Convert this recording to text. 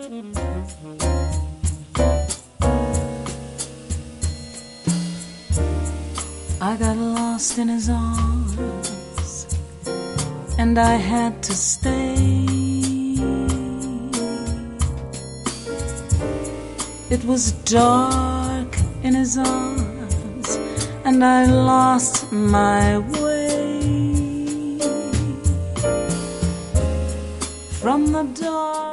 I got lost in his arms, and I had to stay. It was dark in his arms, and I lost my way. From the dark